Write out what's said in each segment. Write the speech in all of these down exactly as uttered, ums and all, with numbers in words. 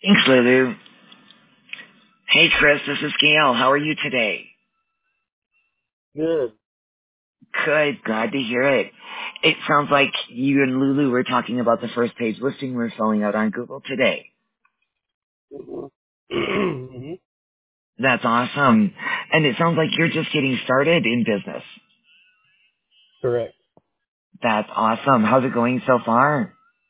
Thanks, Lulu. Hey, Chris, this is Gail. How are you today? Good. Good. Glad to hear it. It sounds like you and Lulu were talking about the first page listing we're filling out on Google today. hmm That's awesome. And it sounds like you're just getting started in business. Correct. That's awesome. How's it going so far?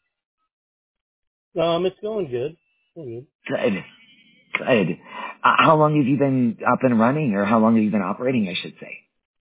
Um, it's going good. Going good. Good. Good. Uh, how long have you been up and running, or how long have you been operating, I should say?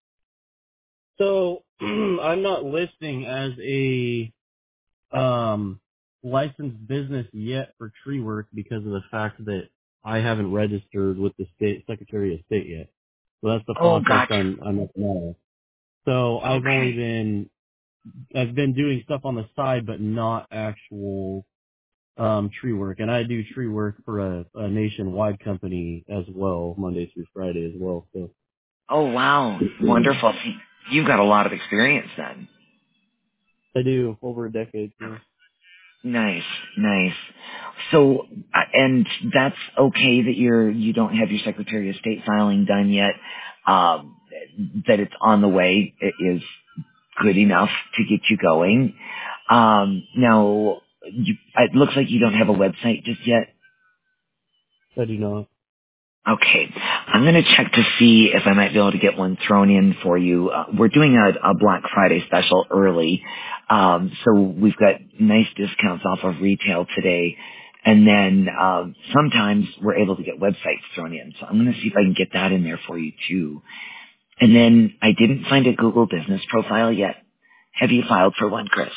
So I'm not listing as a um licensed business yet for tree work because of the fact that I haven't registered with the state Secretary of State yet. So that's the Oh, process gotcha. I'm I'm at now. So I've only Okay. been I've been doing stuff on the side, but not actual um tree work, and I do tree work for a, a nationwide company as well, Monday through Friday as well. So Oh, wow. Wonderful. So you've got a lot of experience then. I do over a decade. Yeah. Nice, nice. So, uh, and that's okay that you're you don't have your Secretary of State filing done yet. Um, that it's on the way. It is good enough to get you going. Um, now, you, it looks like you don't have a website just yet. I do not. Okay, I'm going to check to see if I might be able to get one thrown in for you. Uh, we're doing a, a Black Friday special early, um, so we've got nice discounts off of retail today, and then um, sometimes we're able to get websites thrown in. So I'm going to see if I can get that in there for you too. And then I didn't find a Google Business profile yet. Have you filed for one, Chris?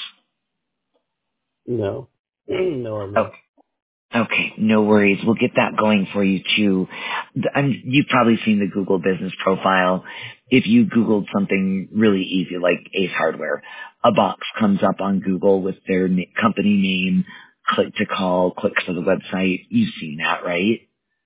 No. no, I'm Oh, not. okay, no worries. We'll get that going for you too. The- I'm, you've probably seen the Google Business Profile. If you Googled something really easy like Ace Hardware, a box comes up on Google with their na- company name, click to call, click for the website. You've seen that, right?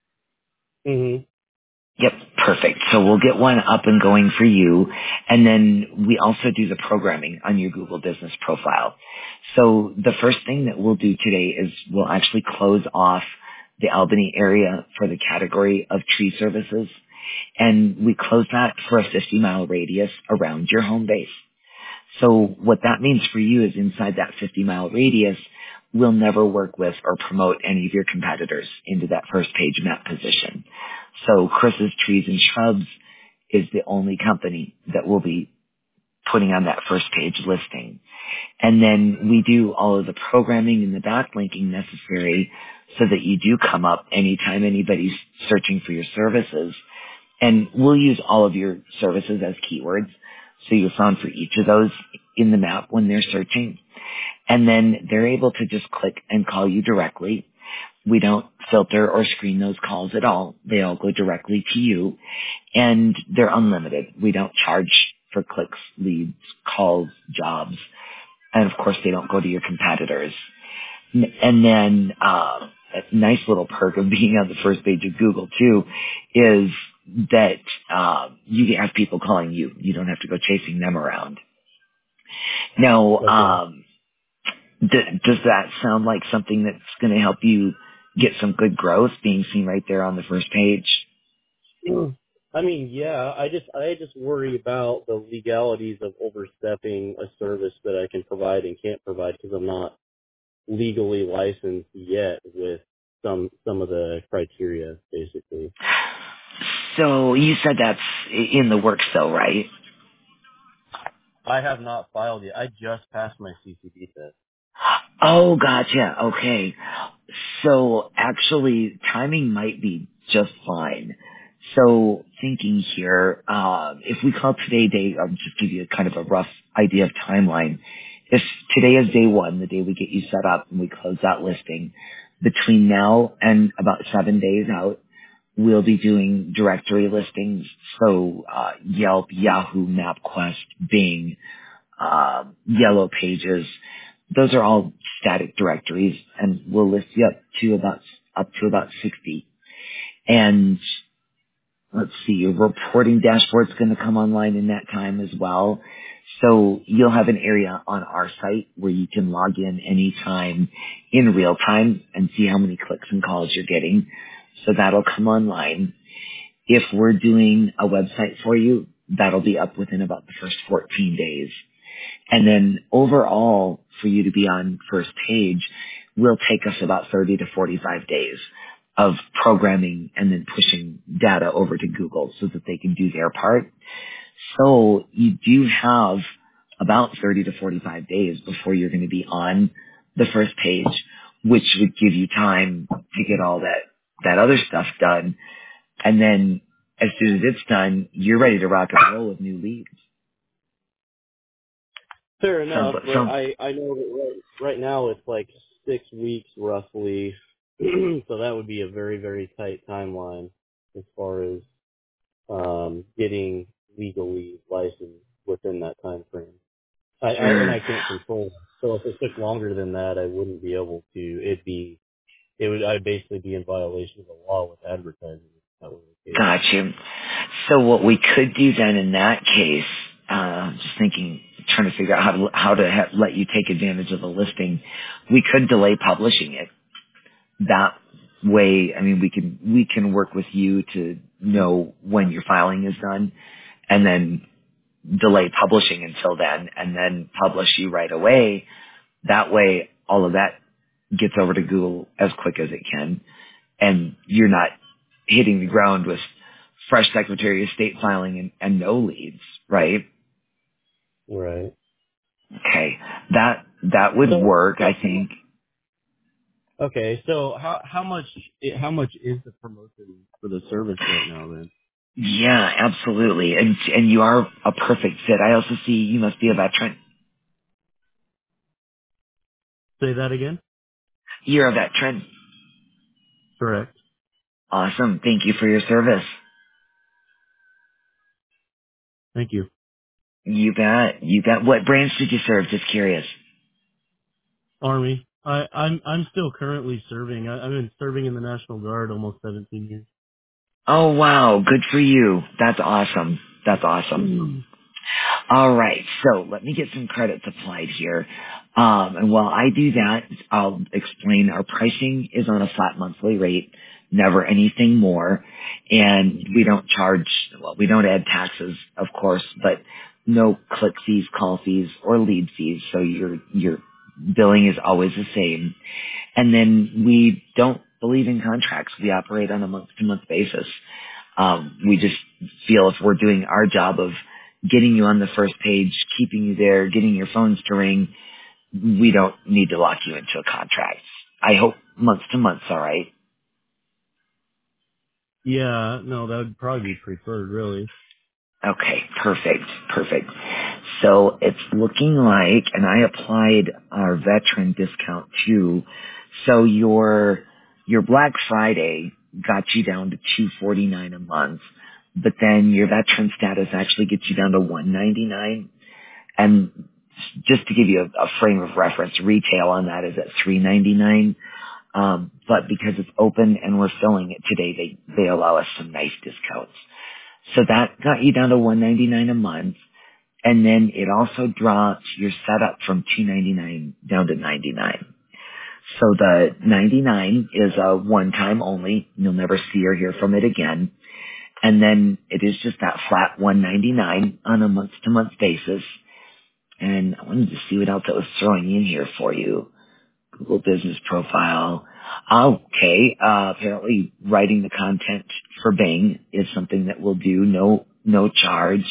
Mhm. Yep, perfect. So we'll get one up and going for you. And then we also do the programming on your Google Business Profile. So the first thing that we'll do today is we'll actually close off the Albany area for the category of tree services. And we close that for a fifty mile radius around your home base. So what that means for you is inside that fifty mile radius, we'll never work with or promote any of your competitors into that first page map position. So Chris's Trees and Shrubs is the only company that will be putting on that first page listing. And then we do all of the programming and the backlinking necessary so that you do come up anytime anybody's searching for your services. And we'll use all of your services as keywords. So you're found for each of those in the map when they're searching. And then they're able to just click and call you directly. We don't filter or screen those calls at all. They all go directly to you. And they're unlimited. We don't charge for clicks, leads, calls, jobs. And of course, they don't go to your competitors. N- And then uh, a nice little perk of being on the first page of Google too is that uh, you have people calling you. You don't have to go chasing them around. Now, Okay. um, d- does that sound like something that's going to help you get some good growth, being seen right there on the first page? Mm. I mean, yeah. I just I just worry about the legalities of overstepping a service that I can provide and can't provide because I'm not legally licensed yet with some some of the criteria, basically. So you said that's in the works, though, right? I have not filed yet. I just passed my C C D test. Oh, gotcha. Okay. So actually, timing might be just fine. So thinking here, uh, if we call today day, I'll just give you a kind of a rough idea of timeline. If today is day one, the day we get you set up and we close that listing, between now and about seven days out, we'll be doing directory listings. So uh, Yelp, Yahoo, MapQuest, Bing, uh, Yellow Pages. Those are all static directories, and we'll list you up to about up to about sixty. And let's see, your reporting dashboard's going to come online in that time as well. So you'll have an area on our site where you can log in anytime in real time and see how many clicks and calls you're getting. So that'll come online. If we're doing a website for you, that'll be up within about the first fourteen days. And then overall, for you to be on first page, will take us about thirty to forty-five days of programming and then pushing data over to Google so that they can do their part. So you do have about thirty to forty-five days before you're going to be on the first page, which would give you time to get all that, that other stuff done. And then as soon as it's done, you're ready to rock and roll with new leads. Fair Sounds, enough, but sounds, I I know that right, right now it's like six weeks roughly, so that would be a very very tight timeline as far as um, getting legally licensed within that time frame. I, I and sure. I can't control it. So if it took longer than that, I wouldn't be able to. It'd be it would I'd basically be in violation of the law with advertising. If that was the case. Got you. So what we could do then in that case, uh, just thinking, trying to figure out how to, how to ha- let you take advantage of the listing, we could delay publishing it. That way, I mean, we can, we can work with you to know when your filing is done and then delay publishing until then and then publish you right away. That way, all of that gets over to Google as quick as it can and you're not hitting the ground with fresh Secretary of State filing and, and no leads, right? Right. Okay. That, that would So work, I think. okay, so how how much how much is the promotion for the service right now then? Yeah, absolutely. And, and you are a perfect fit. I also see you must be a veteran. Say that again. You're a veteran. Correct. Awesome. Thank you for your service. Thank you. You bet. You bet. What branch did you serve? Just curious. Army. I, I'm I'm still currently serving. I, I've been serving in the National Guard almost seventeen years. Oh, wow. Good for you. That's awesome. That's awesome. Mm. All right, so let me get some credits applied here. Um, and while I do that, I'll explain our pricing is on a flat monthly rate, never anything more. And we don't charge, well, we don't add taxes, of course, but no click fees, call fees, or lead fees. So your, your billing is always the same. And then we don't believe in contracts. We operate on a month-to-month basis. Um, we just feel if we're doing our job of getting you on the first page, keeping you there, getting your phones to ring, we don't need to lock you into a contract. I hope month to month's all right. Yeah, no, that would probably be preferred, really. Okay, perfect, perfect. So it's looking like, and I applied our veteran discount too. So your your Black Friday got you down to two forty nine a month, but then your veteran status actually gets you down to one ninety nine. And just to give you a, a frame of reference, retail on that is at three ninety nine. Um, but because it's open and we're filling it today, they they allow us some nice discounts. So that got you down to one ninety nine a month, and then it also drops your setup from two ninety nine down to ninety nine. So the ninety-nine is a one time only. You'll never see or hear from it again. And then it is just that flat one ninety-nine on a month to month basis. And I wanted to see what else I was throwing in here for you. Google Business Profile. Okay, uh, apparently writing the content for Bing is something that we'll do. No, no charge.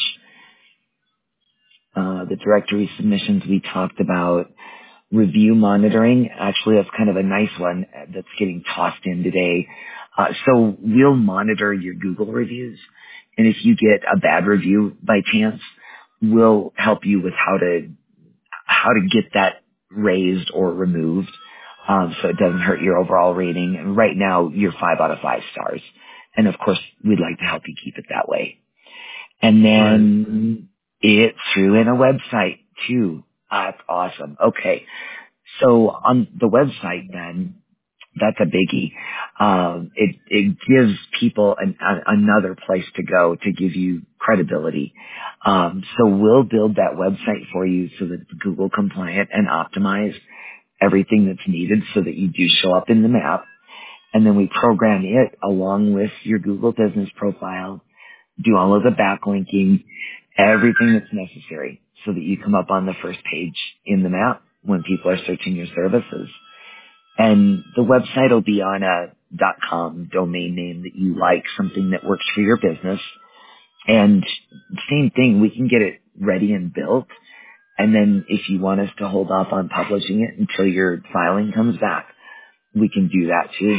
Uh, the directory submissions we talked about. Review monitoring. Actually, that's kind of a nice one that's getting tossed in today. Uh, so we'll monitor your Google reviews. And if you get a bad review by chance, we'll help you with how to how to get that raised or removed, um, so it doesn't hurt your overall rating. And right now, you're five out of five stars. And of course, we'd like to help you keep it that way. And Right. then it threw in a website too. Ah, that's awesome. Okay. So on the website then, That's a biggie. Um, it, it gives people an, a, another place to go to give you credibility. Um, so we'll build that website for you so that it's Google compliant and optimized, everything that's needed so that you do show up in the map. And then we program it along with your Google business profile, do all of the backlinking, everything that's necessary so that you come up on the first page in the map when people are searching your services. And the website will be on a .com domain name that you like, something that works for your business. And same thing, we can get it ready and built. And then if you want us to hold off on publishing it until your filing comes back, we can do that too.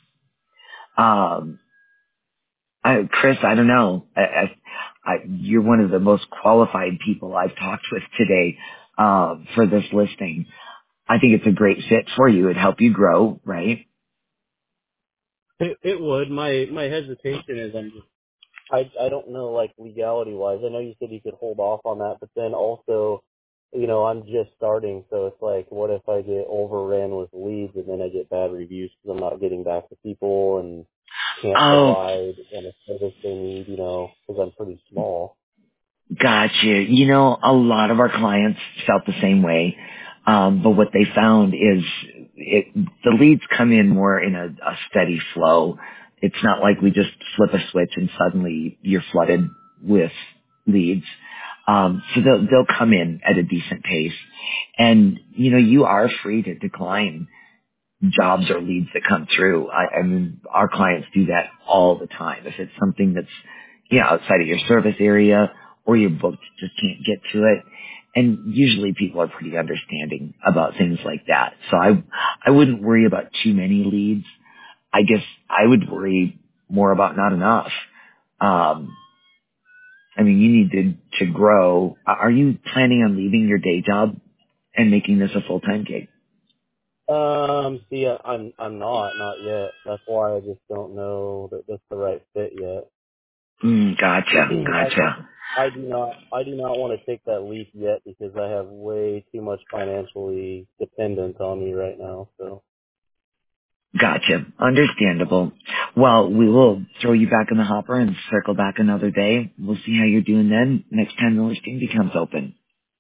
Um, I, Chris, I don't know. I, I, I, you're one of the most qualified people I've talked with today uh, for this listing. I think it's a great fit for you. It'd help you grow, right? It, it would. My my hesitation is I'm just I I don't know like legality wise. I know you said you could hold off on that, but then also, you know, I'm just starting, so it's like, what if I get overran with leads and then I get bad reviews because I'm not getting back to people and can't Oh, provide and a service they need, you know, because I'm pretty small. gotcha. You know, a lot of our clients felt the same way. Um, but what they found is it, the leads come in more in a, a steady flow. It's not like we just flip a switch and suddenly you're flooded with leads. Um, so they'll, they'll come in at a decent pace. And, you know, you are free to decline jobs or leads that come through. I, I mean, our clients do that all the time. If it's something that's, you know, outside of your service area or your booked just can't get to it. And usually people are pretty understanding about things like that. So I, I wouldn't worry about too many leads. I guess I would worry more about not enough. Um, I mean, you need to, to grow. Are you planning on leaving your day job and making this a full-time gig? Um, see, I- I'm I'm not not yet. That's why I just don't know that that's the right fit yet. Mm, gotcha. I Gotcha. I do not I do not want to take that leap yet because I have way too much financially dependent on me right now. So Gotcha. Understandable. Well, we will throw you back in the hopper and circle back another day. We'll see how you're doing then next time the listing becomes open.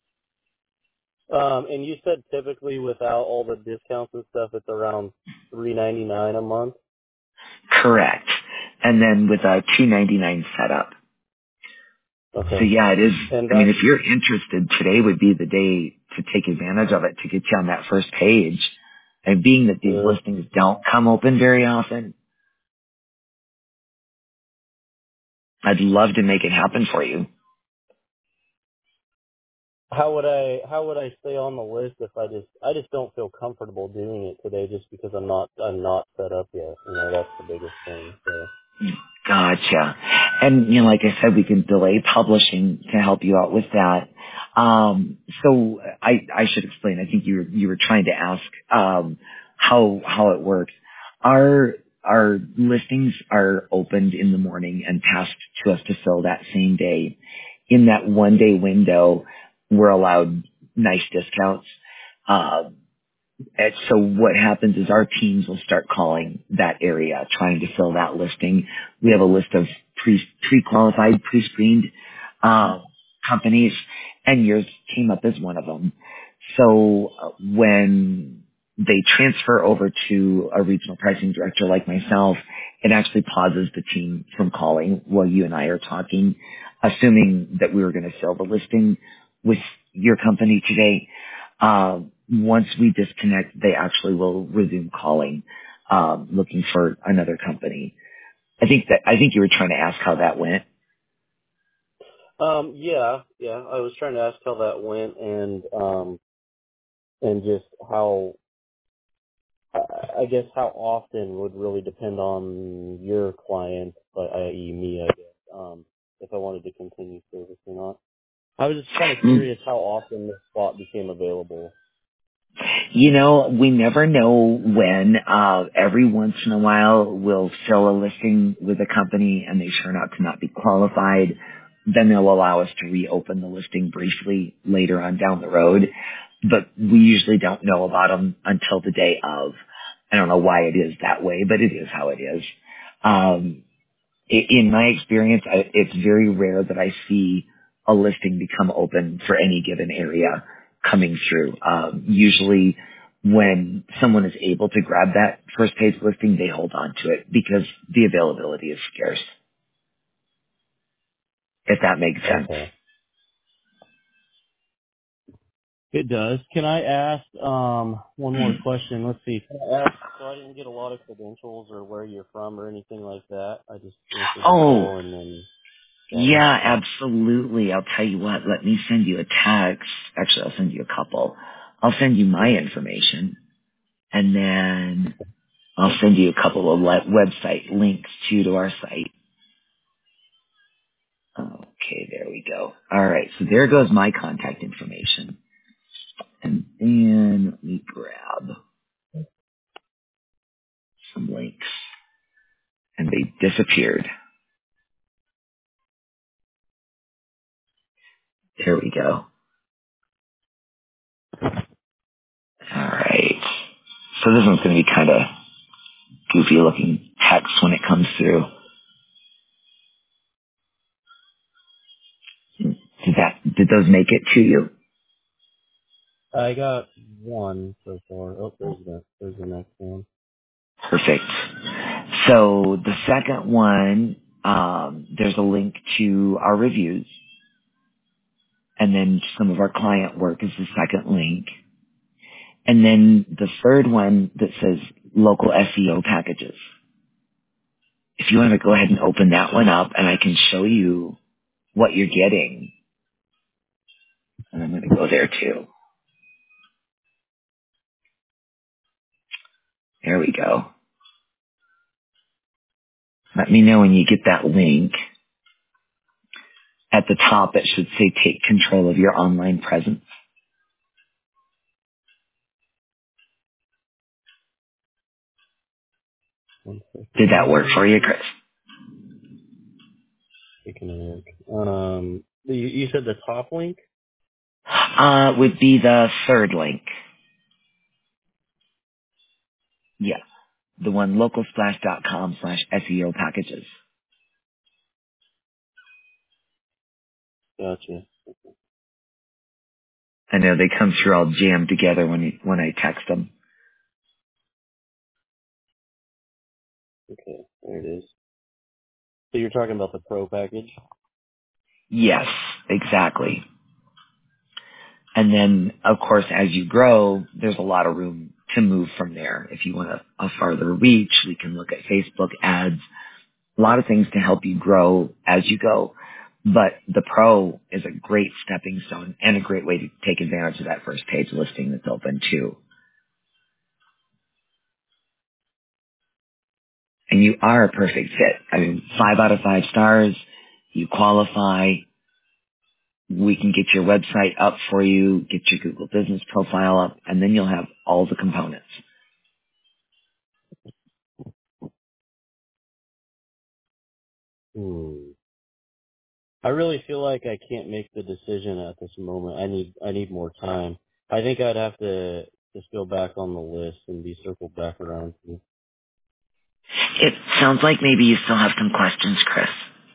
um and you said typically without all the discounts and stuff it's around three ninety nine a month. Correct. And then with a two ninety-nine setup. So Okay. yeah, it is. And I mean, that's if you're interested, today would be the day to take advantage of it to get you on that first page. And being that these uh, listings don't come open very often, I'd love to make it happen for you. how would I how would I stay on the list if I just I just don't feel comfortable doing it today just because I'm not I'm not set up yet. You know, that's the biggest thing. So Gotcha. And, you know, like I said, we can delay publishing to help you out with that. Um, so I, I should explain. I think you were, you were trying to ask, um, how, how it works. Our, our listings are opened in the morning and passed to us to fill that same day. In that one day window, we're allowed nice discounts. Uh, and so what happens is our teams will start calling that area, trying to fill that listing. We have a list of pre, pre-qualified, pre-screened uh, companies, and yours came up as one of them. So uh, when they transfer over to a regional pricing director like myself, it actually pauses the team from calling while you and I are talking, assuming that we were going to fill the listing with your company today. Uh, once we disconnect, they actually will resume calling, um, looking for another company. I think that I think you were trying to ask how that went. um yeah, yeah. I was trying to ask how that went and um and just how I I guess how often would really depend on your client, but that is me, I guess, um, if I wanted to continue service or not. I was just kind of Mm. curious how often this spot became available. You know, we never know when. Uh, every once in a while, we'll fill a listing with a company and they turn out to not be qualified. Then they'll allow us to reopen the listing briefly later on down the road. But we usually don't know about them until the day of. I don't know why it is that way, but it is how it is. Um, i- in my experience, I, it's very rare that I see a listing become open for any given area coming through. Um, usually when someone is able to grab that first page listing, they hold on to it because the availability is scarce, if that makes sense. Okay. It does. Can I ask um, one more question? Let's see. Can I ask, so I didn't get a lot of credentials or where you're from or anything like that. I just answered the Oh, call and then got off. yeah, absolutely. I'll tell you what, let me send you a text. Actually, I'll send you a couple. I'll send you my information, and then I'll send you a couple of le- website links too to our site. Okay, there we go. All right, so there goes my contact information. And then let me grab some links. And they disappeared. There we go. All right. So this one's going to be kind of goofy looking text when it comes through. Did that, did those make it to you? I got one so far. Oh, there's the there's the next one. Perfect. So the second one, um, there's a link to our reviews, and then some of our client work is the second link. And then the third one that says local S E O packages. If you want to go ahead and open that one up, and I can show you what you're getting. And I'm going to go there too. There we go. Let me know when you get that link. At the top, it should say take control of your online presence. One Did that work for you, second. Chris? Taking a look. Um, you, you said the top link? Uh, would be the third link. Yeah. The one localsplash.com slash SEO packages. Gotcha. I know they come through all jammed together when you, when I text them. Okay, there it is. So you're talking about the pro package? Yes, exactly. And then, of course, as you grow, there's a lot of room to move from there. If you want a, a farther reach, we can look at Facebook ads, a lot of things to help you grow as you go. But the pro is a great stepping stone and a great way to take advantage of that first page listing that's open too. And you are a perfect fit. I mean, five out of five stars. You qualify. We can get your website up for you, get your Google business profile up, and then you'll have all the components. Hmm. I really feel like I can't make the decision at this moment. I need I need more time. I think I'd have to just go back on the list and be circled back around to. It sounds like maybe you still have some questions, Chris.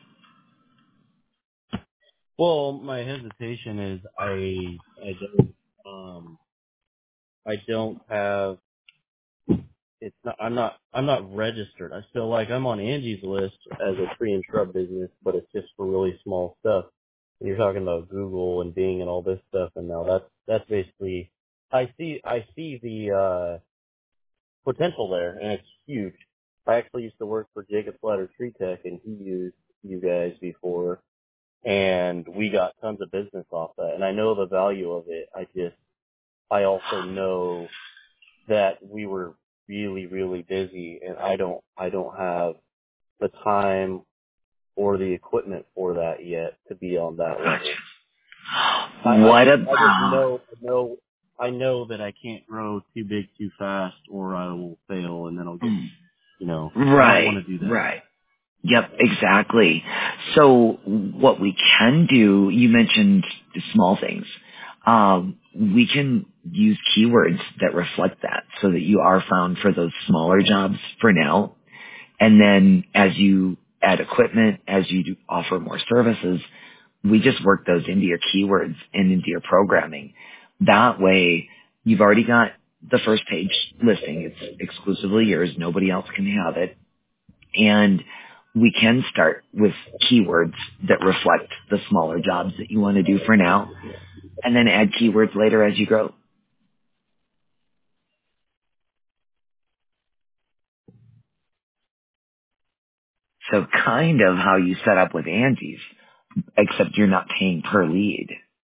Well, my hesitation is I I don't um I don't have it's not I'm not I'm not registered. I feel like I'm on Angie's list as a tree and shrub business, but it's just for really small stuff. And you're talking about Google and Bing and all this stuff, and now that's that's basically I see I see the uh potential there, and it's huge. I actually used to work for Jacob Ladder Tree Tech, and he used you guys before, and we got tons of business off that. And I know the value of it. I just I also know that we were really, really busy, and I don't, I don't have the time or the equipment for that yet to be on that level. I, I What just, I just about... know, know, I know that I can't grow too big too fast, or I will fail, and then I'll get, you know, I don't Right, want to do that. right. Yep, exactly. So what we can do, you mentioned the small things. Um, we can use keywords that reflect that so that you are found for those smaller jobs for now. And then as you add equipment, as you do offer more services, we just work those into your keywords and into your programming. That way, you've already got the first page listing. It's exclusively yours. Nobody else can have it. And we can start with keywords that reflect the smaller jobs that you want to do for now, and then add keywords later as you grow. So kind of how you set up with Angie's, except you're not paying per lead.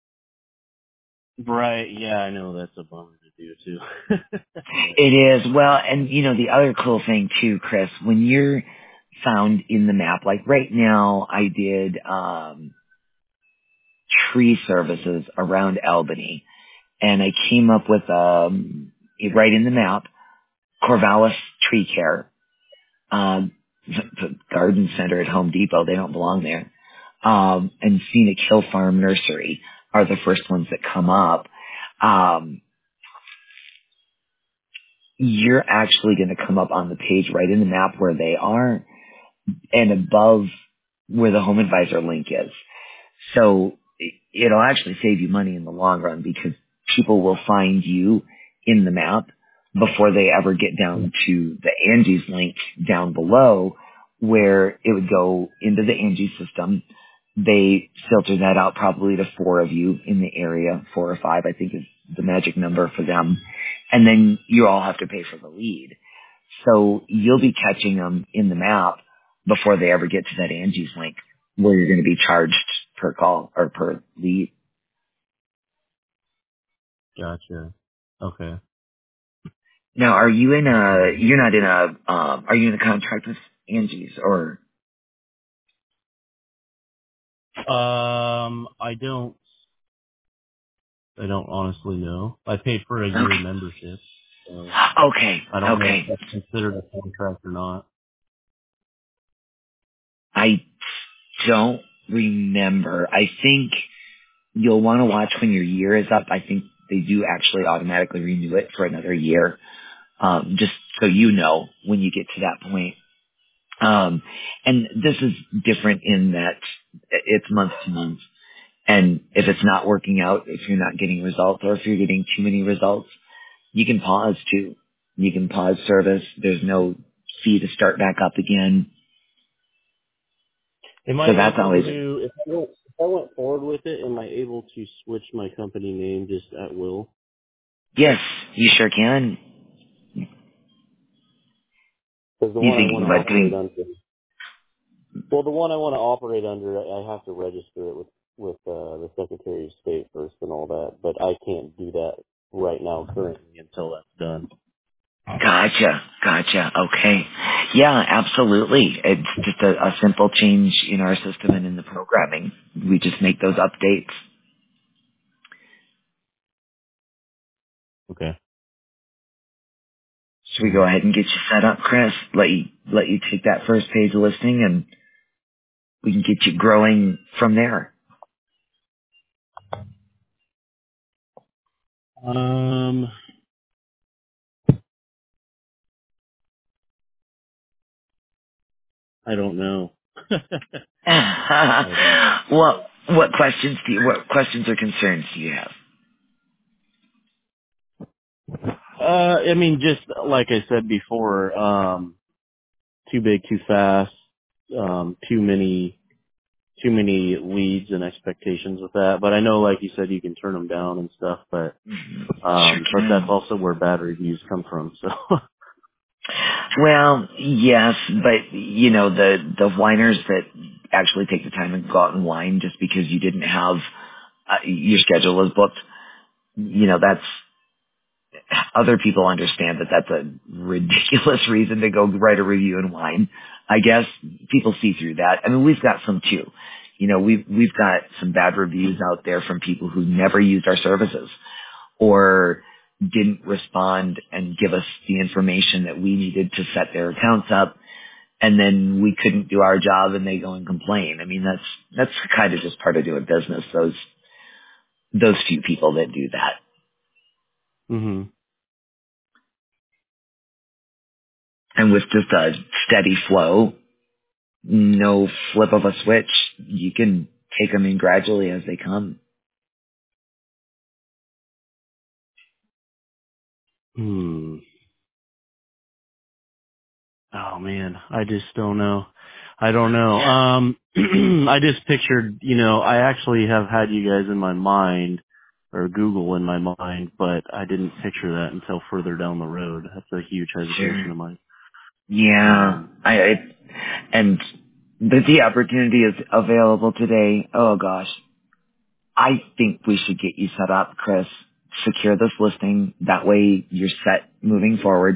Right. Yeah, I know that's a bummer to do too. It is. Well, and you know, the other cool thing too, Chris, when you're found in the map, like right now I did um tree services around Albany, and I came up with um right in the map, Corvallis Tree Care, um the, the garden center at Home Depot, they don't belong there. Um and Scenic Hill Farm Nursery are the first ones that come up. Um you're actually going to come up on the page right in the map where they are and above where the Home Advisor link is. So it'll actually save you money in the long run because people will find you in the map before they ever get down to the Angie's link down below where it would go into the Angie system. They filter that out probably to four of you in the area, four or five, I think is the magic number for them. And then you all have to pay for the lead. So you'll be catching them in the map before they ever get to that Angie's link where you're going to be charged per call or per lead. Gotcha. Okay. Now, are you in a, you're not in a, um, are you in a contract with Angie's or? Um, I don't, I don't honestly know. I paid for a year Okay. membership, so Okay. I don't know if Okay. that's considered a contract or not. I don't remember. I think you'll want to watch when your year is up. I think they do actually automatically renew it for another year. Um, just so you know when you get to that point. Um, and this is different in that it's month to month. And if it's not working out, if you're not getting results or if you're getting too many results, you can pause too. You can pause service. There's no fee to start back up again. Am I So that's able always, to, if I went, if I went forward with it, am I able to switch my company name just at will? yes, you sure can. Because the You one I want thinking to about operate doing, under, well, the one I want to operate under, I I have to register it with with uh, the Secretary of State first and all that, but I can't do that right now currently until that's done. gotcha, gotcha, okay. Yeah, absolutely. It's just a, a simple change in our system and in the programming. We just make those updates. Okay. Should we go ahead and get you set up, Chris? Let you, let you take that first page listing and we can get you growing from there. Um, I don't know. I don't. Well, what questions do you, what questions or concerns do you have? Uh, I mean, just like I said before, um, too big, too fast, um, too many, too many leads and expectations with that. But I know, like you said, you can turn them down and stuff. But Mhm. Sure um, but that's can. also where bad reviews come from. So Well, yes, but you know the the whiners that actually take the time and go out and whine just because you didn't have uh, your schedule was booked. You know that's other people understand that that's a ridiculous reason to go write a review and whine. I guess people see through that. I mean, we've got some too. You know, we've we've got some bad reviews out there from people who never used our services or didn't respond and give us the information that we needed to set their accounts up, and then we couldn't do our job and they go and complain. I mean, that's that's kind of just part of doing business. Those those few people that do that. hmm And with just a steady flow, no flip of a switch, you can take them in gradually as they come. Hmm. Oh man, I just don't know. I don't know. Um, I just pictured, you know, I actually have had you guys in my mind, or Google in my mind, but I didn't picture that until further down the road. That's a huge hesitation Sure. of mine. Yeah. Um, I, I and the, the opportunity is available today. Oh gosh. I think we should get you set up, Chris. Secure this listing. That way you're set moving forward.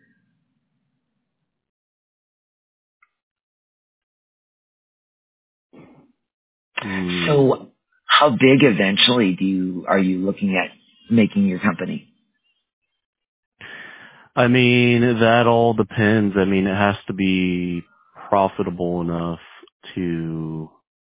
hmm. So how big eventually do you, are you looking at making your company? I mean, that all depends. I mean, it has to be profitable enough to.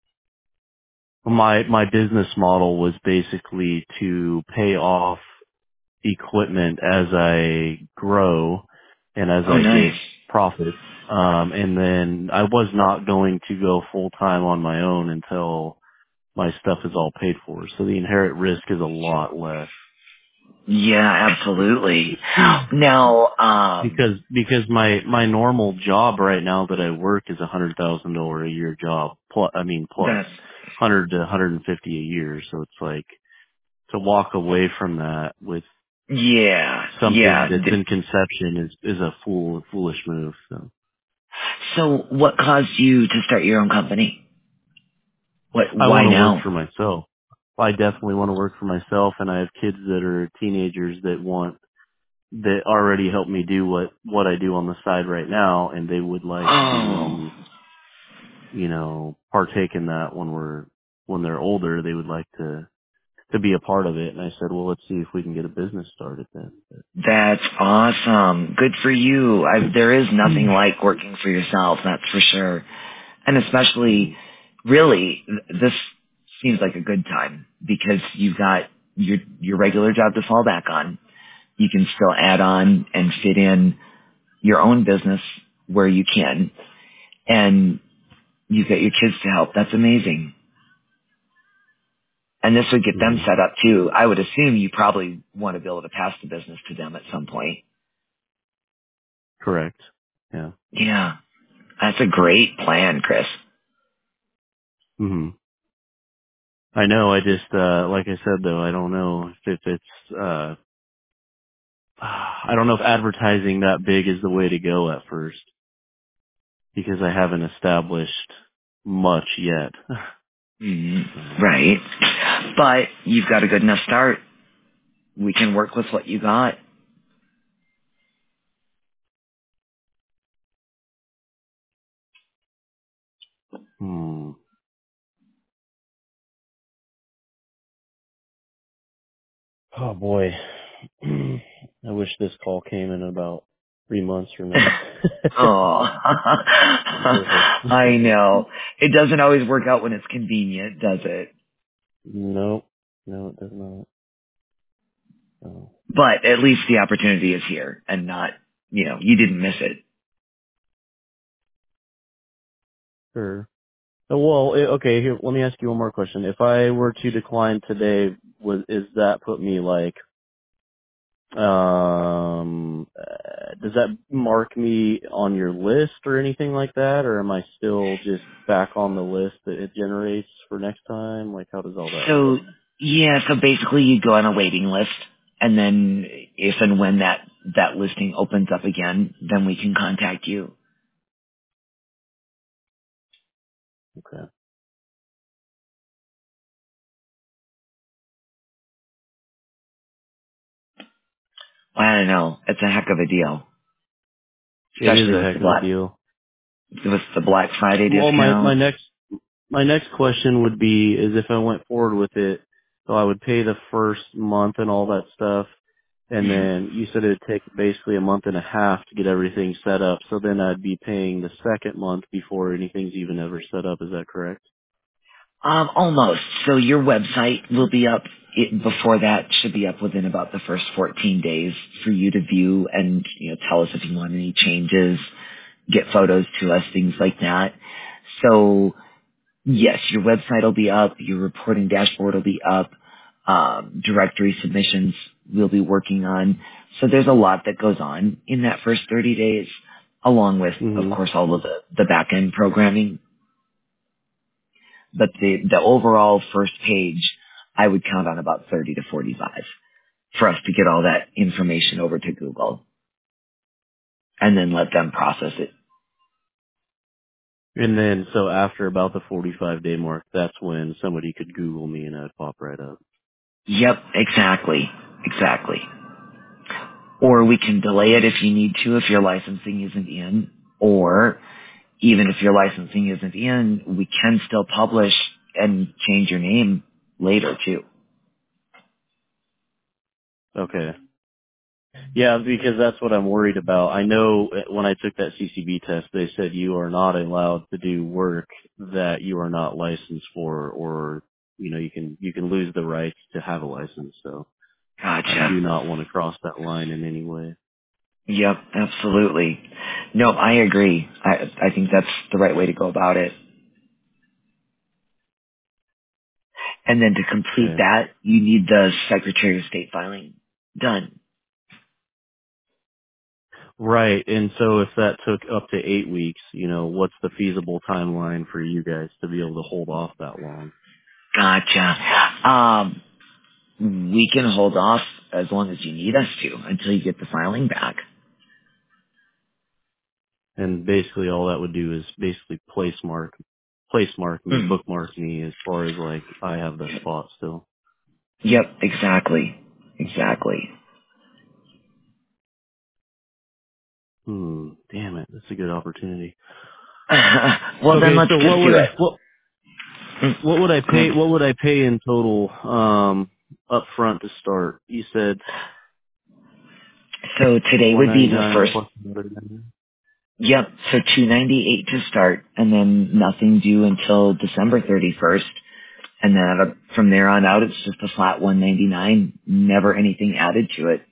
My my business model was basically to pay off equipment as I grow and as Oh, I nice. get profits. Um, and then I was not going to go full time on my own until my stuff is all paid for. So the inherent risk is a lot less. Yeah, absolutely. Now, um, Because because my my normal job right now that I work is a hundred thousand dollar a year job. Plus, I mean plus that's, hundred to hundred and fifty a year. So it's like to walk away from that with yeah, something yeah. that's D- in conception is is a fool foolish move. So So what caused you to start your own company? What, I why want to work now? for myself. I definitely want to work for myself, and I have kids that are teenagers that want that already help me do what what I do on the side right now, and they would like Oh, to, you know, partake in that when we're when they're older. They would like to to be a part of it. And I said, well, let's see if we can get a business started then. that's awesome. Good for you. I, there is nothing like working for yourself, that's for sure. And especially, Mm-hmm. really, th- this seems like a good time because you've got your your regular job to fall back on. You can still add on and fit in your own business where you can, and you've got your kids to help. That's amazing. And this would get them Mm-hmm. set up too. I would assume you probably want to be able to pass the business to them at some point. Correct. Yeah. Yeah, that's a great plan, Chris. hmm I know. I just, uh, like I said though, I don't know if it's, uh, I don't know if advertising that big is the way to go at first because I haven't established much yet. Mm, So, right. But you've got a good enough start. We can work with what you got. hmm. Oh boy. I wish this call came in about three months from now. Oh, Be perfect. I know. It doesn't always work out when it's convenient, does it? Nope. No, it does not. Oh, But at least the opportunity is here and not, you know, you didn't miss it. sure. Oh, well, eh, okay, here, let me ask you one more question. If I were to decline today, was, is that put me like, um, uh, does that mark me on your list or anything like that? Or am I still just back on the list that it generates for next time? Like, how does all that work? So, yeah, so basically you go on a waiting list and then if and when that, that listing opens up again, then we can contact you. Okay. I don't know. It's a heck of a deal, It is especially a with the heck of a Black, deal. with the Black Friday Well, my, my discount. next My next question would be is if I went forward with it, so I would pay the first month and all that stuff, and then you said it'd take basically a month and a half to get everything set up, so then I'd be paying the second month before anything's even ever set up. Is that correct? Um, almost. So your website will be up it, before that should be up within about the first fourteen days for you to view and, you know, tell us if you want any changes, get photos to us, things like that. So yes, your website will be up, your reporting dashboard will be up, um, directory submissions we'll be working on. So there's a lot that goes on in that first thirty days, along with, of hmm course, all of the, the back end programming. But the, the overall first page, I would count on about thirty to forty-five for us to get all that information over to Google and then let them process it. And then, so after about the forty-five day mark, that's when somebody could Google me and I'd pop right up. Yep, exactly. Exactly. Or we can delay it if you need to, if your licensing isn't in. Or even if your licensing isn't in, we can still publish and change your name later too. Okay. Yeah, because that's what I'm worried about. I know when I took that C C B test, they said you are not allowed to do work that you are not licensed for, or, you know, you can, you can lose the rights to have a license. So I do Gotcha. not want to cross that line in any way. Yep, absolutely. No, I agree. I, I think that's the right way to go about it. And then to complete Okay. that, you need the Secretary of State filing done. Right. And so if that took up to eight weeks, you know, what's the feasible timeline for you guys to be able to hold off that long? Gotcha. Um, we can hold off as long as you need us to until you get the filing back. And basically all that would do is basically place mark, place mark me, Hmm. bookmark me as far as like I have the spot still. Yep, exactly. Exactly. Hmm. Damn it. That's a good opportunity. Well, then Okay. let's So what just would do I, it. what, Hmm. what would I Go pay, ahead. what would I pay in total, um, up front to start? You said So today would be the four ninety-nine first. plus another ninety-nine. Yep. So two ninety-eight to start, and then nothing due until December thirty-first. And then out of- from there on out, it's just a flat one ninety-nine. Never anything added to it,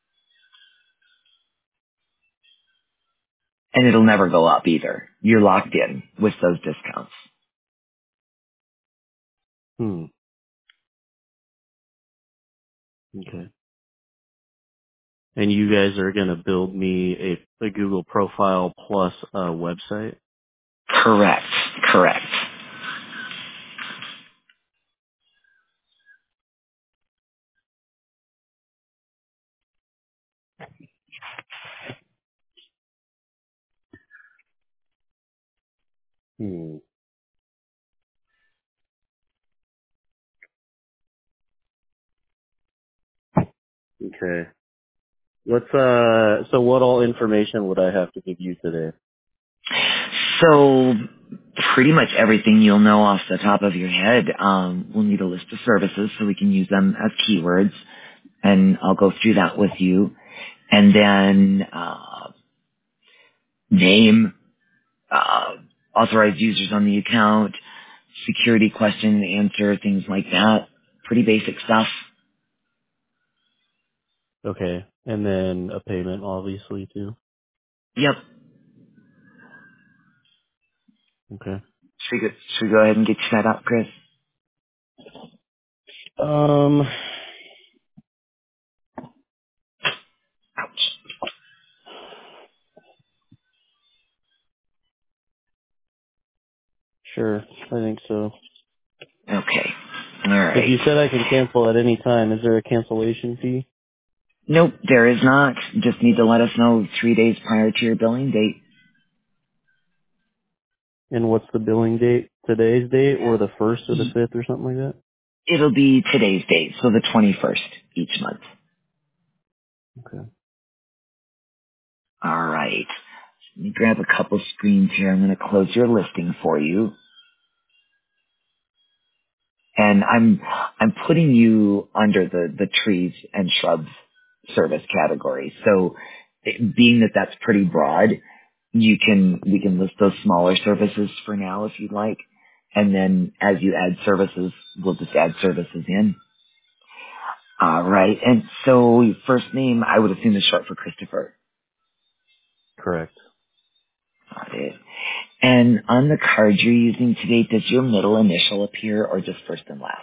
and it'll never go up either. You're locked in with those discounts. Hmm. Okay. And you guys are going to build me a, a Google profile plus a website? Correct. Correct. Hmm. Okay. What's, uh, so what all information would I have to give you today? So pretty much everything you'll know off the top of your head. Um, we'll need a list of services so we can use them as keywords, and I'll go through that with you. And then uh, name, uh, authorized users on the account, security question and answer, things like that. Pretty basic stuff. Okay. And then a payment, obviously, too. Yep. Okay. Should we go, should we go ahead and get you set up, Chris? Um, Ouch. sure. I think so. Okay. All If right. you said I can cancel at any time, is there a cancellation fee? Nope, there is not. Just need to let us know three days prior to your billing date. And what's the billing date? Today's date or the first or the fifth or something like that? It'll be today's date, so the twenty-first each month. Okay. All right. Let me grab a couple screens here. I'm going to close your listing for you. And I'm I'm putting you under the, the trees and shrubs service category. So it, being that that's pretty broad, you can we can list those smaller services for now if you'd like. And then as you add services, we'll just add services in. All right. And so your first name, I would assume is short for Christopher. Correct. Got it. And on the card you're using today, does your middle initial appear or just first and last?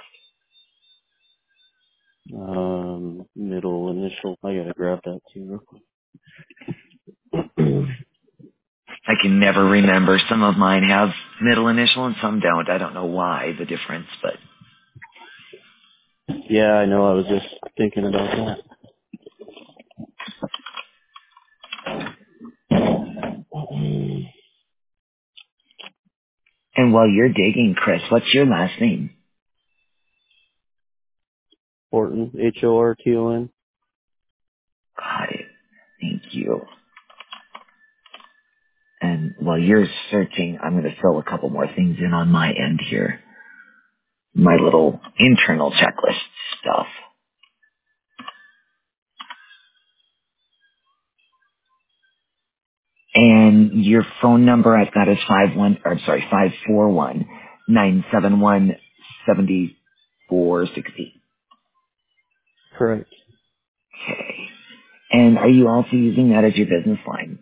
Um, middle initial. I gotta grab that too real quick. I can never remember. Some of mine have middle initial and some don't. I don't know why the difference, but Yeah, I know. I was just thinking about that. and while you're digging, Chris, what's your last name? Horton, H O R T O N. Got it. Thank you. And while you're searching, I'm going to throw a couple more things in on my end here. My little internal checklist stuff. And your phone number I've got is five one, or I'm sorry, five four one nine seven one seventy four sixty. Correct. Okay. And are you also using that as your business line?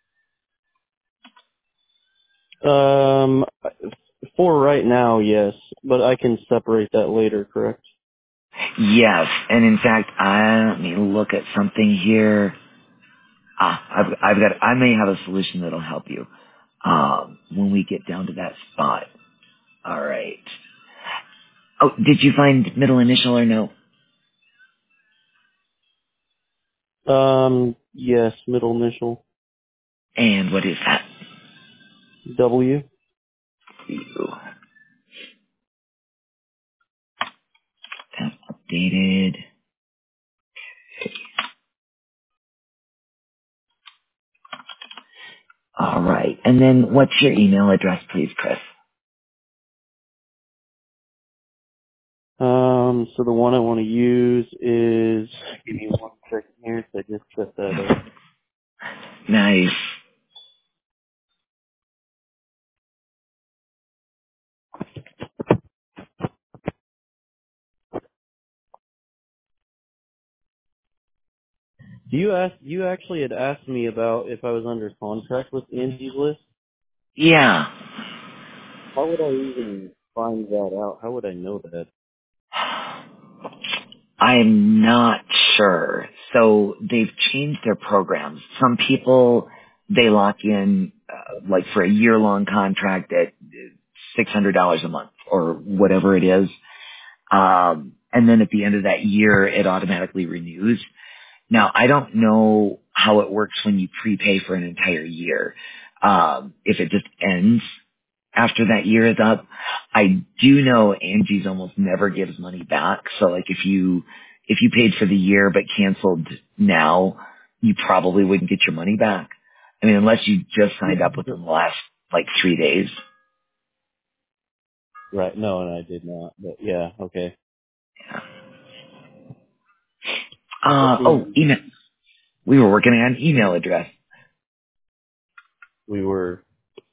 Um, for right now, yes, but I can separate that later. Correct. Yes. And in fact, I, let me look at something here. Ah, I've, I've got, I may have a solution that'll help you, um, when we get down to that spot. All right. Oh, did you find middle initial or no? Um, yes, middle initial. And what is that? W. You. That's updated. All right. And then what's your email address, please, Chris? Um, so the one I want to use is. Give me one second here. So I just set that up. Nice. You asked. You actually had asked me about if I was under contract with Angie's List. Yeah. How would I even find that out? How would I know that? I'm not sure. So they've changed their programs. Some people, they lock in, uh, like for a year-long contract at six hundred dollars a month or whatever it is. Um, and then at the end of that year, it automatically renews. Now, I don't know how it works when you prepay for an entire year. Um, if it just ends after that year is up. I do know Angie's almost never gives money back. So like if you, if you paid for the year but canceled now, you probably wouldn't get your money back. I mean, unless you just signed up with them the last like three days. Right. No, and I did not. But yeah. Okay. Let Uh, oh, me. email. We were working on email address. We were.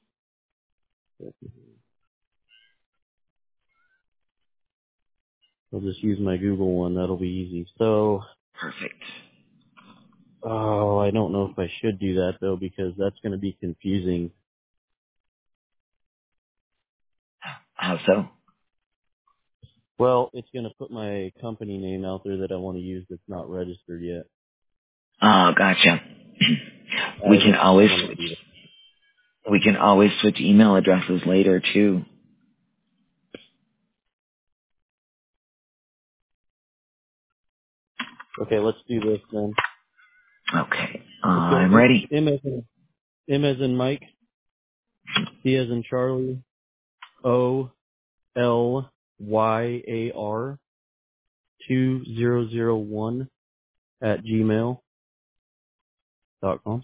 I'll just use my Google one. That'll be easy. So, Perfect. oh, I don't know if I should do that though because that's going to be confusing. How so? Well, it's going to put my company name out there that I want to use that's not registered yet. Oh, gotcha. We I can just don't always want to switch. do that. We can always switch email addresses later too. Okay, let's do this then. Okay. Uh, Let's go I'm M, ready. M as in M as in Mike, C as in Charlie, O L Y A R two zero zero one at gmail dot com.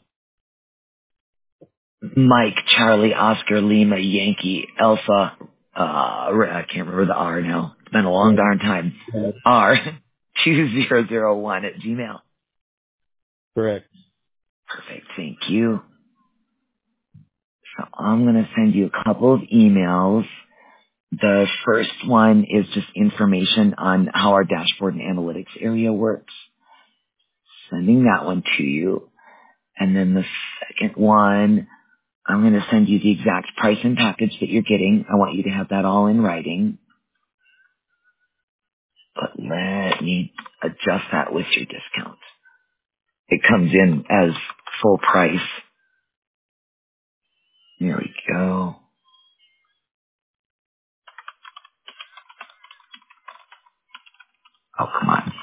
Mike, Charlie, Oscar, Lima, Yankee, Alpha, uh, I can't remember the R now. It's been a long Yeah. darn time. Yeah. R two zero zero one at Gmail. Correct. Perfect. Thank you. So I'm going to send you a couple of emails. The first one is just information on how our dashboard and analytics area works. Sending that one to you. And then the second one, I'm going to send you the exact price and package that you're getting. I want you to have that all in writing. But let me adjust that with your discount. It comes in as full price. There we go. Oh, come on.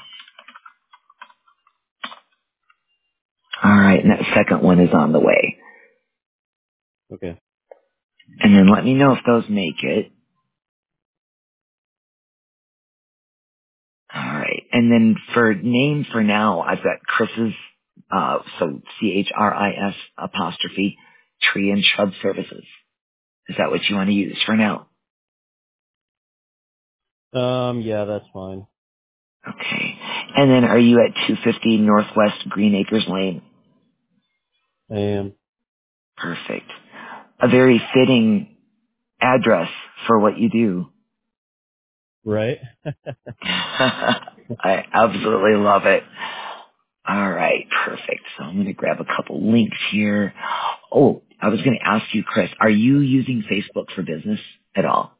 All right, and that second one is on the way. Okay. And then let me know if those make it. All right. And then for name for now, I've got Chris's, uh, so C H R I S apostrophe, Tree and Shrub Services. Is that what you want to use for now? Um, yeah, that's fine. Okay. And then are you at two fifty Northwest Green Acres Lane? I am. Perfect. A very fitting address for what you do. Right? I absolutely love it. All right, perfect. So I'm going to grab a couple links here. Oh, I was going to ask you, Chris, are you using Facebook for business at all?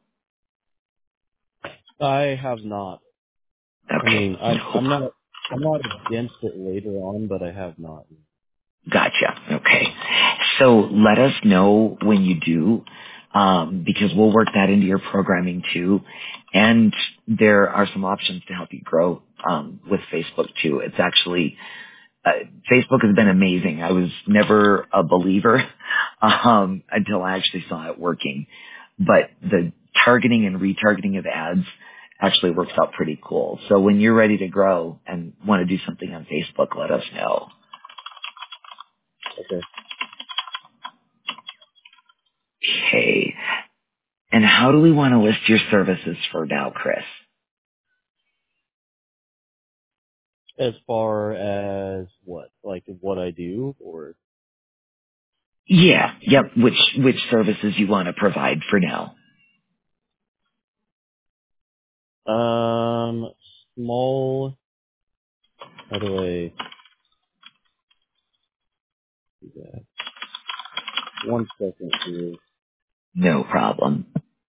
I have not. I Okay, mean, I, no. I'm not, I'm not against it later on, but I have not. Gotcha. Okay. So let us know when you do, um, because we'll work that into your programming too. And there are some options to help you grow um, with Facebook too. It's actually uh, Facebook has been amazing. I was never a believer um, until I actually saw it working. But the targeting and retargeting of ads actually works out pretty cool. So when you're ready to grow and want to do something on Facebook, let us know. Okay. Okay. And how do we want to list your services for now, Chris? As far as what? Like what I do or, Yeah. Yep. Which which services you want to provide for now? um, small, how do I do that? One second here. No problem.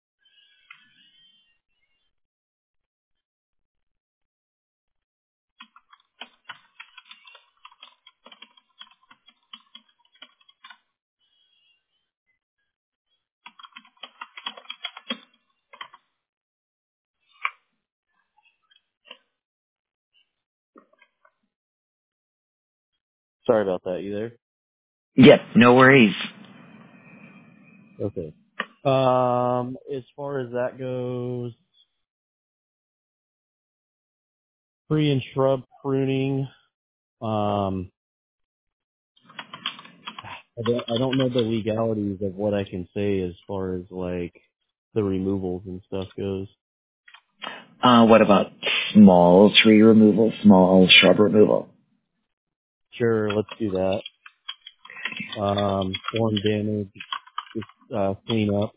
Sorry about that. You there? Yep. No worries. Okay. Um, as far as that goes, tree and shrub pruning. Um, I don't, I don't know the legalities of what I can say as far as like the removals and stuff goes. Uh, what about small tree removal, small shrub removal? Sure, let's do that. Um, storm damage, just uh, clean up.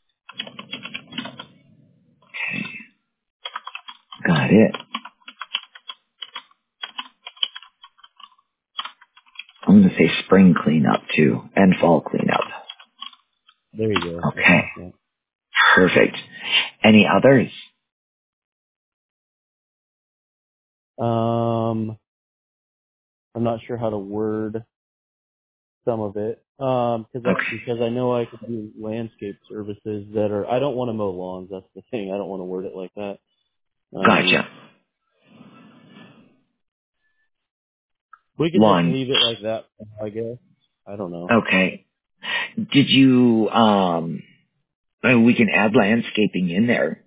Got it. I'm going to say spring cleanup too, and fall cleanup. There you go. Okay. Yeah, Perfect. Any others? yeah. Um, I'm not sure how to word some of it. Um, cause I, Okay. because I know I could do landscape services that are, I don't want to mow lawns. That's the thing. I don't want to word it like that. Um, Gotcha. we could just Lawn. leave it like that, I guess. I don't know. Okay. Did you, um, uh, we can add landscaping in there.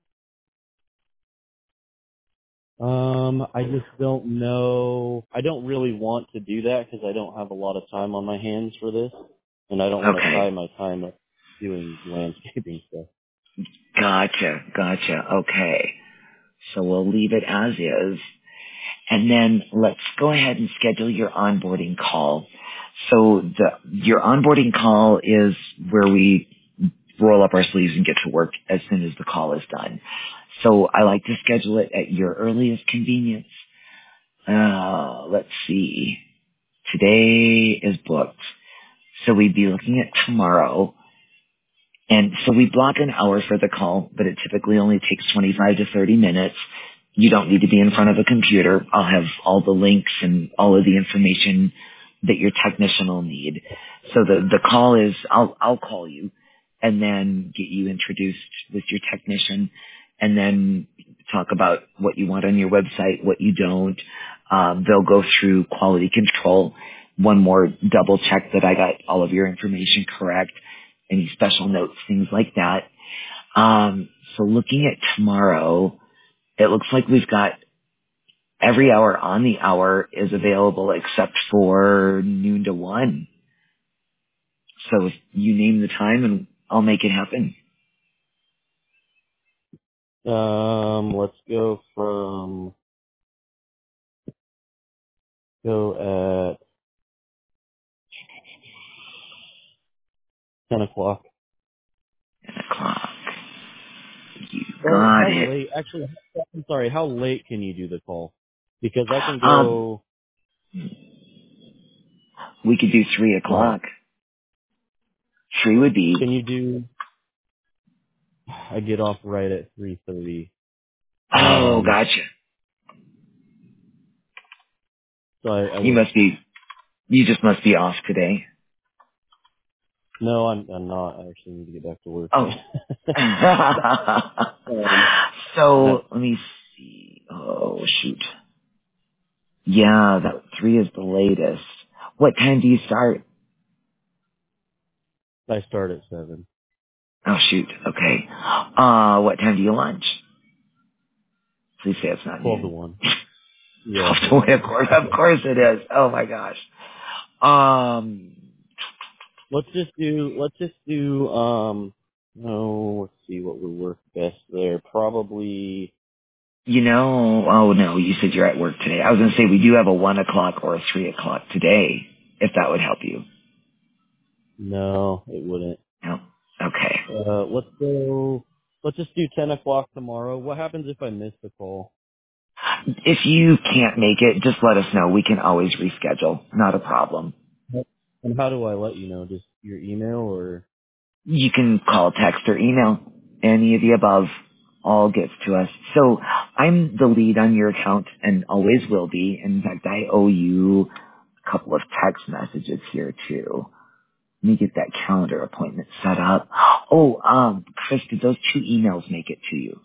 Um, I just don't know. I don't really want to do that because I don't have a lot of time on my hands for this, and I don't want to tie Okay. my time up doing landscaping stuff. Gotcha. Gotcha. Okay. So we'll leave it as is. And then let's go ahead and schedule your onboarding call. So the, your onboarding call is where we roll up our sleeves and get to work as soon as the call is done. So I like to schedule it at your earliest convenience. Uh, let's see. Today is booked. So we'd be looking at tomorrow. And so we block an hour for the call, but it typically only takes twenty-five to thirty minutes. You don't need to be in front of a computer. I'll have all the links and all of the information that your technician will need. So the, the call is, I'll, I'll call you and then get you introduced with your technician and then talk about what you want on your website, what you don't. Um, they'll go through quality control. One more double check that I got all of your information correct, any special notes, things like that. Um, so looking at tomorrow, it looks like we've got every hour on the hour is available except for noon to one. So if you name the time and I'll make it happen. Um, let's go from go at ten o'clock. ten o'clock. You Or got how it. late? Actually, I'm sorry. How late can you do the call? Because I can Um, go. we could do three Go ahead. o'clock. Three would be, Can you do? I get off right at three thirty. oh, Um, gotcha. so I, I You would. must be, you just must be off today. No, I'm. I'm not. I actually need to get back to work. Oh. um, So that let me see. Oh, shoot. Yeah, that three is the latest. What time do you start? I start at seven. Oh, shoot. Okay. Uh, what time do you lunch? Please say it's not Twelve to noon. one. twelve Yeah. to one, of course. Of course it is. Oh, my gosh. Um, Let's just do. Let's just do. Um. No. Let's see what would work best there. Probably. you know, oh, no, you said you're at work today. I was going to say we do have a one o'clock or a three o'clock today, if that would help you. No, it wouldn't. No? Okay. Uh, let's go. Let's just do ten o'clock tomorrow. What happens if I miss the call? If you can't make it, just let us know. We can always reschedule. Not a problem. And how do I let you know? Just your email or? You can call, text, or email. Any of the above all gets to us. So I'm the lead on your account and always will be. In fact, I owe you a couple of text messages here too. Let me get that calendar appointment set up. Oh, um, Chris, did those two emails make it to you?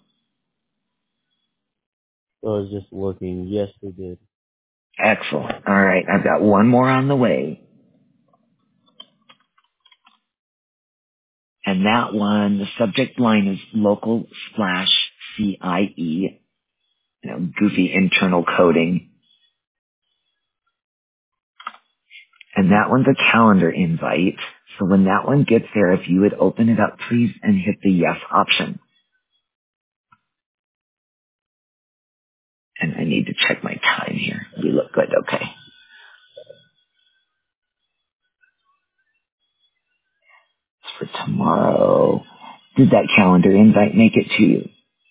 I was just looking. Yes, they did. Excellent. All right. I've got one more on the way. And that one, the subject line is local slash C I E, you know, goofy internal coding. And that one's a calendar invite. So when that one gets there, if you would open it up, please, and hit the yes option. And I need to check my time here. We look good. Okay. For tomorrow, did that calendar invite make it to you?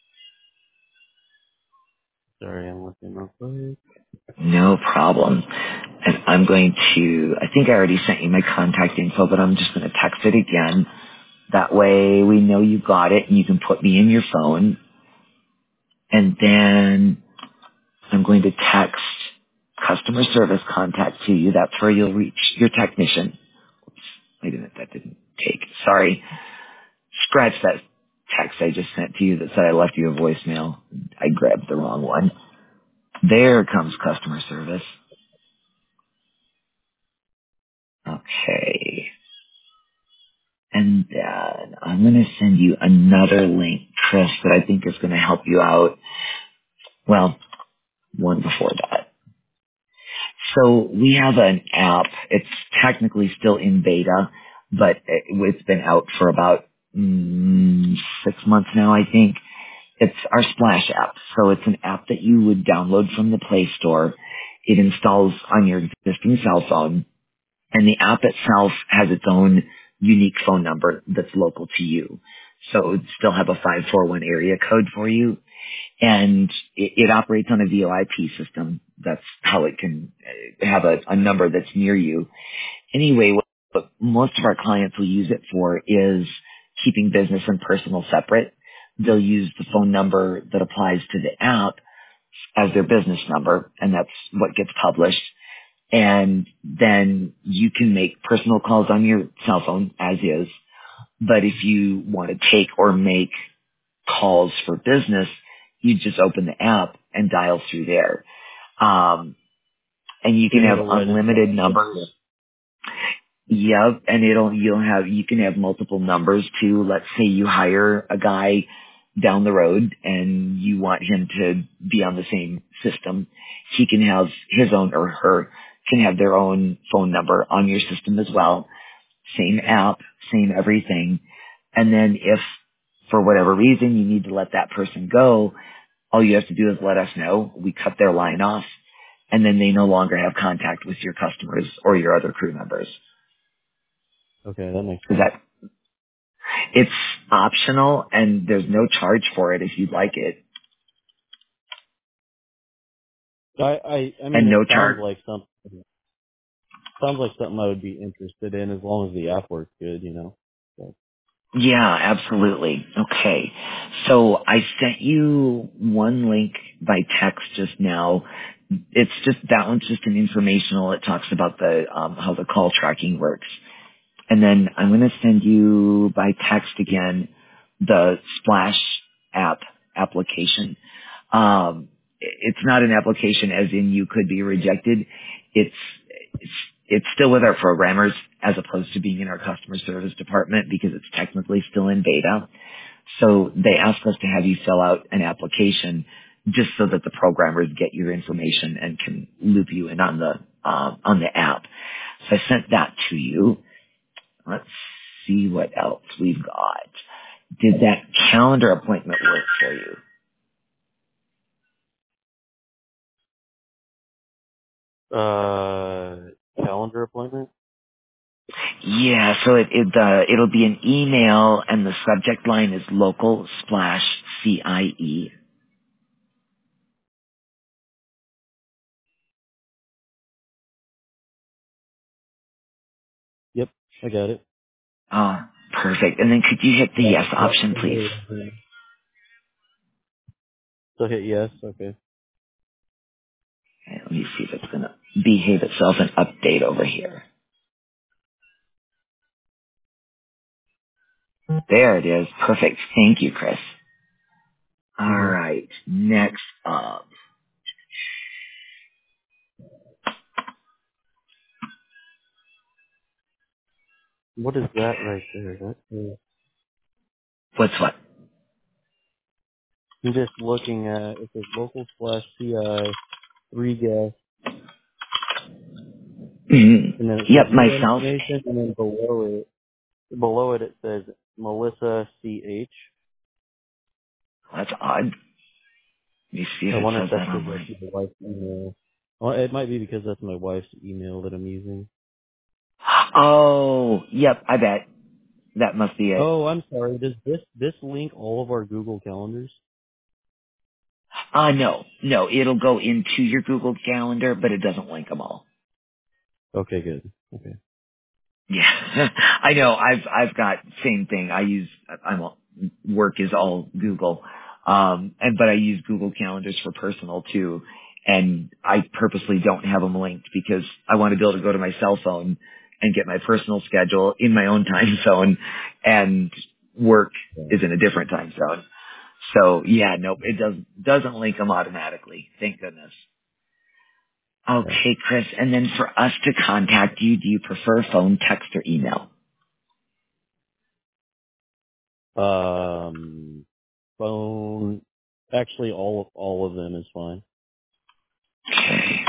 Sorry, I'm looking real quick. No problem. And I'm going to, I think I already sent you my contact info, but I'm just going to text it again. That way we know you got it and you can put me in your phone. And then I'm going to text customer service contact to you. That's where you'll reach your technician. Wait a minute, that didn't take. Sorry. Scratch that text I just sent to you that said I left you a voicemail. I grabbed the wrong one. There comes customer service. Okay. And then I'm going to send you another link, Chris, that I think is going to help you out. Well, one before that. So we have an app. It's technically still in beta, but it- it's been out for about mm, six months now, I think. It's our Splash app. So it's an app that you would download from the Play Store. It installs on your existing cell phone, and the app itself has its own unique phone number that's local to you. So it would still have a five four one area code for you. And it, it operates on a V O I P system. That's how it can uh, have a, a number that's near you. Anyway, what, what most of our clients will use it for is keeping business and personal separate. They'll use the phone number that applies to the app as their business number, and that's what gets published. And then you can make personal calls on your cell phone as is. But if you want to take or make calls for business, you just open the app and dial through there. Um, and you can And have it'll write unlimited itself. numbers. Yep, and it'll you'll have you can have multiple numbers too. Let's say you hire a guy down the road and you want him to be on the same system. He can have his own or her can have their own phone number on your system as well. Same app, same everything. And then if for whatever reason you need to let that person go, all you have to do is let us know. We cut their line off, and then they no longer have contact with your customers or your other crew members. Okay, that makes Is sense. that it's optional and there's no charge for it if you'd like it. I, I, I mean, And it no sounds charge. like something, sounds like something I would be interested in as long as the app works good, you know. So, Yeah, absolutely. Okay. So I sent you one link by text just now. It's just, that one's just an informational. It talks about the, um, how the call tracking works. And then I'm going to send you by text again the Splash app application. Um, it's not an application as in you could be rejected. It's, it's, it's still with our programmers as opposed to being in our customer service department because it's technically still in beta. So they ask us to have you fill out an application just so that the programmers get your information and can loop you in on the, uh, on the app. So I sent that to you. Let's see what else we've got. Did that calendar appointment work for you? uh, calendar appointment? Yeah, so it, it uh, it'll be an email and the subject line is local splash C I E. Yep, I got it. Oh, perfect. And then could you hit the Yeah, yes yeah, option, I please? know everything. So hit yes, okay. Okay, let me see if it's going to behave itself and update over here. There it is. Perfect. Thank you, Chris. All hmm right. Next up. What is that right there? That is, What's what? I'm just looking at, it says local slash C I, three guests, Mhm. and then it says Yep, your myself. information, and then below it, below it it says Melissa C H. That's odd. Let me see if I it wonder if says that's that because on that's mine. my wife's email. Well, it might be because that's my wife's email that I'm using. Oh, yep, I bet. That must be it. Oh, I'm sorry. Does this this link all of our Google calendars? Uh, no, no, it'll go into your Google Calendar, but it doesn't link them all. Okay, good. Okay. Yeah, I know. I've I've got same thing. I use I'm all- work is all Google, um, and but I use Google Calendars for personal too, and I purposely don't have them linked because I want to be able to go to my cell phone and get my personal schedule in my own time zone, and work Yeah. is in a different time zone. So yeah, nope, it does doesn't link them automatically. Thank goodness. Okay. Okay, Chris, and then for us to contact you, do you prefer phone, text, or email? Um, phone. Actually, all of all of them is fine. Okay.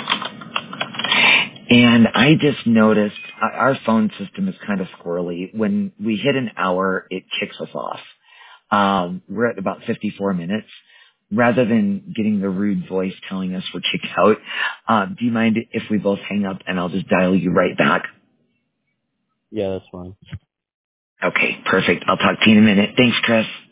And I just noticed uh, our phone system is kind of squirrely. When we hit an hour, it kicks us off. Um, we're at about fifty-four minutes. Rather than getting the rude voice telling us we're kicked out, uh, do you mind if we both hang up and I'll just dial you right back? Yeah, that's fine. Okay, perfect. I'll talk to you in a minute. Thanks, Chris.